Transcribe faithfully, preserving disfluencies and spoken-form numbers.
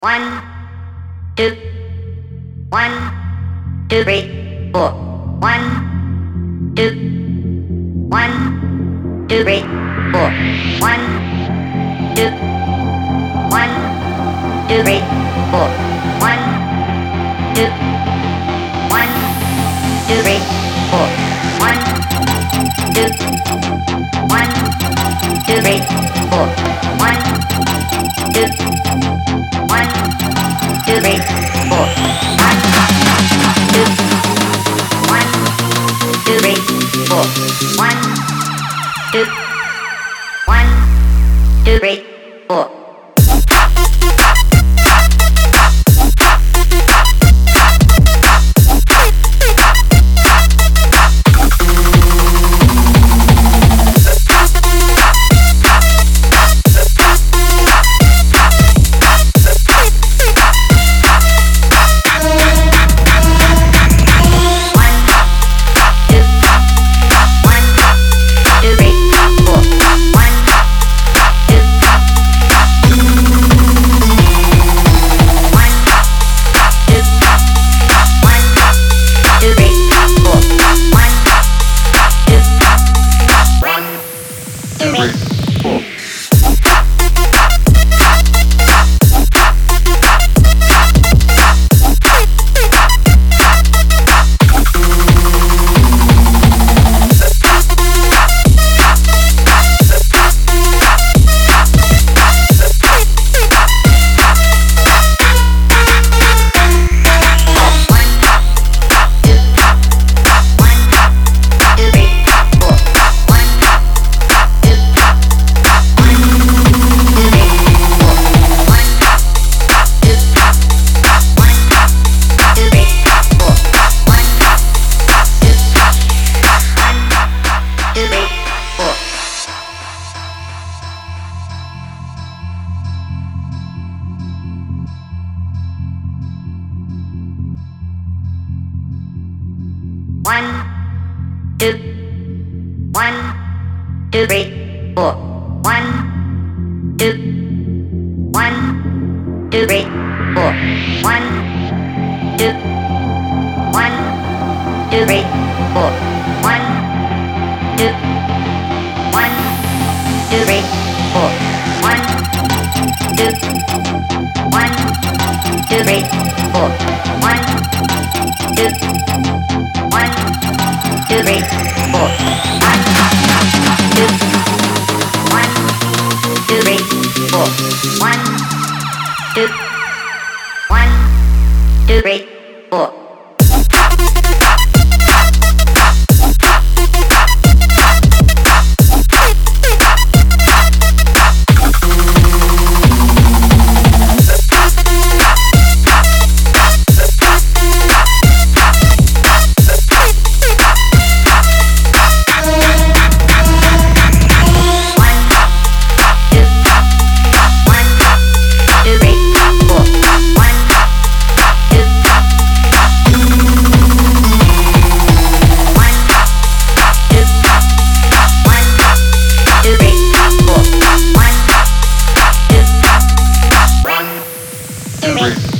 One, two, one, two, three, four. One, two, one, two, three, four. One, two, one, two, three, four. One, two, one, two, three, four. One, two, one, two, three, four. One, two, one, two, three, four. One, two, one, two, three, four. One, two, one, two, three, four. One, two, one, two, three, four. One, two, one, two, three, four. One, two, one, two, three, four. One, two, one, two, three, four. One, two, one, two, three, four. One, two, one, two, three, four. One, two, one, two, three, four. One, two, one, two, three, four. Three.